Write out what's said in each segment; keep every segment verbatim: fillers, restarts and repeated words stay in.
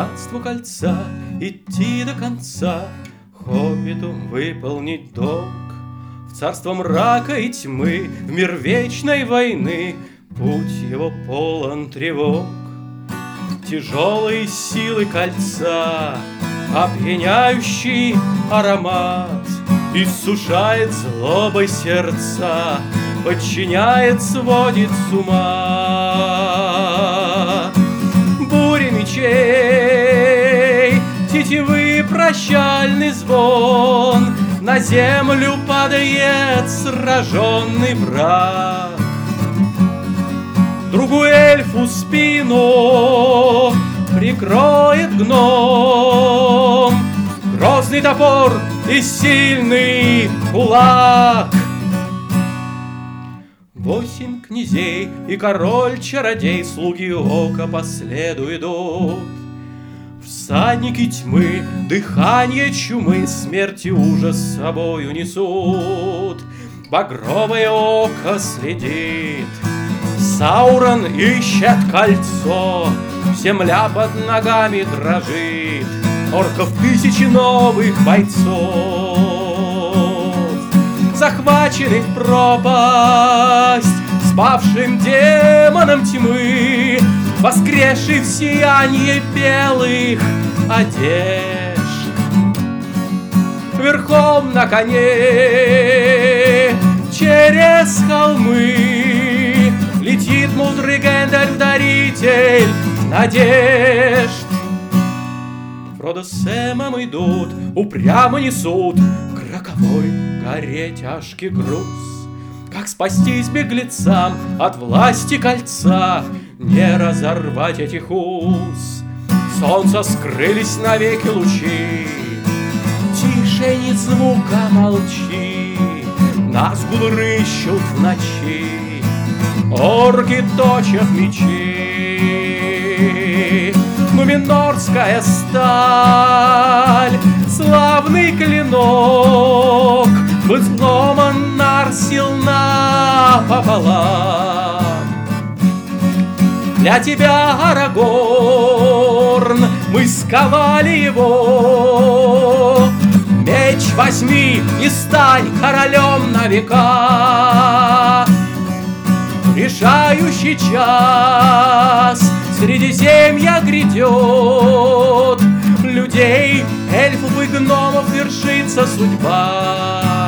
Братству кольца идти до конца, хоббиту выполнить долг. В царство мрака и тьмы, в мир вечной войны, путь его полон тревог. Тяжелые силы кольца, опьяняющий аромат, иссушает злобой сердца, подчиняет, сводит с ума. Бури мечей, тетивы, прощальный звон, на землю падает сраженный враг. Другу эльфу спину прикроет гном, грозный топор и сильный кулак. Восемь князей и король-чародей, слуги ока по следу идут. Всадники тьмы, дыхание чумы, смерти ужас с собою несут. Багровое око следит, Саурон ищет кольцо, земля под ногами дрожит, орков тысячи новых бойцов. Захвачены в пропасть спавшим демоном тьмы, воскресший в сиянье белых одежд. Верхом на коне через холмы летит мудрый Гэндальф, даритель надежд. Фродо с Сэмом идут, упрямо несут к роковой горе тяжкий груз. Как спастись беглецам от власти кольца, не разорвать этих уз? Солнца скрылись навеки лучи, тише ни звука, молчи. Нас гул рыщут в ночи, орки точат мечи. Нуменорская сталь, славный клинок, был взломан Нарсил напополам. Для тебя, Арагорн, мы сковали его. Меч возьми и стань королем на века. Решающий час Средиземья грядет, людей, эльфов и гномов вершится судьба.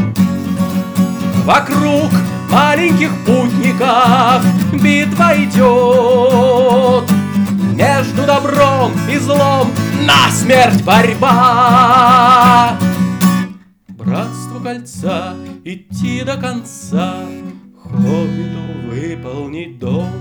Вокруг маленьких путников битва идет, между добром и злом насмерть борьба. Братство кольца идти до конца, хоббиту выполнить долг.